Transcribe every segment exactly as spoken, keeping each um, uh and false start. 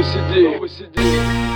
Новый си ди. Новый си ди.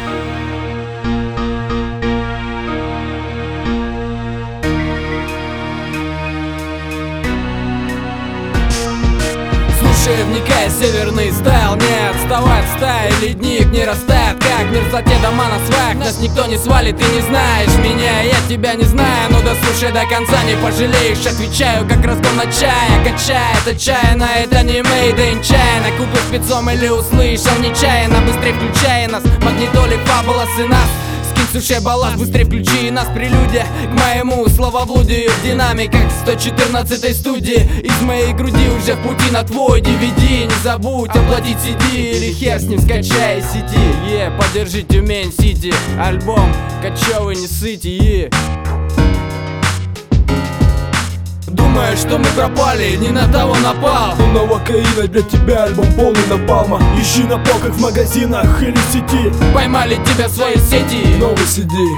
Слушай, вникай, северный стайл, не отставать, стаи, ледник не растает. Как мир за те дома на сваях, нас никто не свалит, ты не знаешь меня, я тебя не знаю. Ну да слушай до конца, не пожалеешь, отвечаю, как разгон на чая. Качает отчаянно, это не made in China. Купил спецом или услышал нечаянно, быстрее включай нас, магнитоли, фабулас и нас. Суши балласт, быстрее включи нас, прелюдия к моему словоблудию в динамиках сто четырнадцатой студии. Из моей груди уже в пути на твой ди ви ди. Не забудь оплатить си ди или хер с ним скачай сети. Е, yeah, поддержи Тюмень Сити, альбом кочевый не сыти. Yeah. Думаешь, что мы пропали, не на того напал. Нового каина для тебя альбом полный напалма. Ищи на полках в магазинах или в сети. Поймали тебя в своей сети. Новый си ди.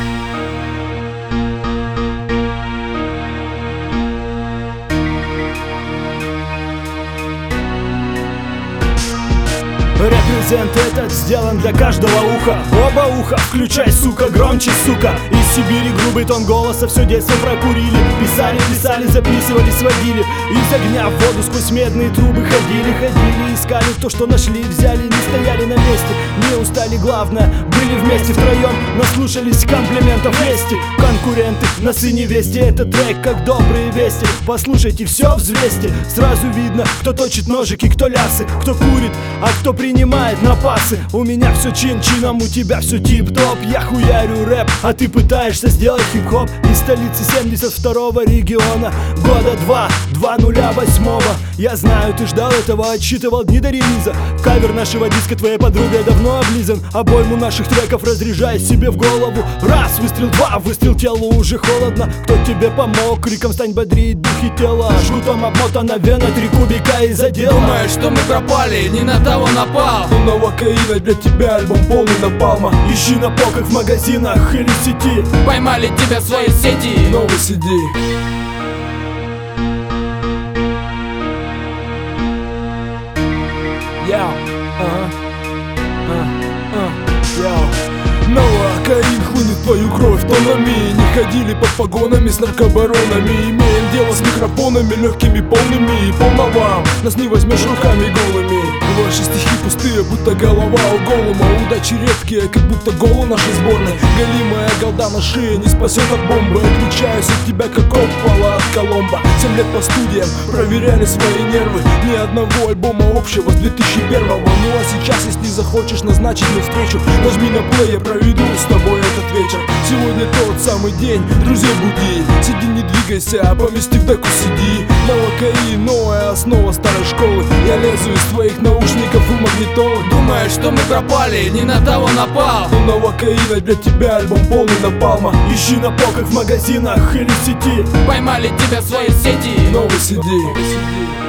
Репрезент этот сделан для каждого уха. Оба уха, включай, сука, громче, сука. Из Сибири грубый тон голоса, все детство прокурили. Писали, писали, записывали, сводили. Из огня в воду сквозь медные трубы ходили, ходили, искали то, что нашли, взяли, не стояли на месте, не устали, главное, были вместе втроем, наслушались комплиментов вести. Конкуренты, носы невесте, этот трек как добрые вести. Послушайте, все взвесьте, сразу видно, кто точит ножики, кто лясы, кто курит, а кто принимает напасы. У меня все чин-чином, у тебя все тип-топ. Я хуярю рэп, а ты пытаешься сделать хип-хоп. Из столицы семьдесят второго региона, года два, два нуля восьмого. Я знаю, ты ждал этого, отсчитывал дни до релиза. Кавер нашего диска твоей подругой давно облизан. Обойму наших треков разряжай себе в голову. Раз, выстрел, два, выстрел, телу уже холодно. Кто тебе помог? Криком стань бодрить духи тела. Жгутом обмотана вена, три кубика и задела. Думаешь, что мы пропали, не на того напал. Нового каина для тебя альбом полный напалма. Ищи на полках в магазинах или в сети. Поймали тебя в своей сети. Новый си ди. Яу, ага, а, а, яу. Новокаин хлынет в твою кровь тонами. Не ходили под погонами с наркобаронами. Имеем дело с микрофонами легкими, полными. И полно вам, нас не возьмешь руками голыми. Ваши стихи пустые, будто голова у голума. Удачи редкие, как будто гол у нашей сборной. Голимая голда на шее не спасет от бомбы. Отличаюсь от тебя, как Оппала от Коломбо. Семь лет по студиям проверяли свои нервы. Ни одного альбома общего с две тысячи первого. Ну а сейчас, если захочешь назначить мне встречу, нажми на плей, я проведу с тобой этот вечер. Сегодня тот самый день, друзей буди. Сиди, не двигайся, а помести в деку сиди. Новокаин, новая основа старой школы. Я лезу из твоих наушников и магнитолы. Думаешь, что мы пропали, не на того напал. Новокаина для тебя альбом полный напалма. Ищи на полках в магазинах или в сети. Поймали тебя в своей сети. Новый си ди.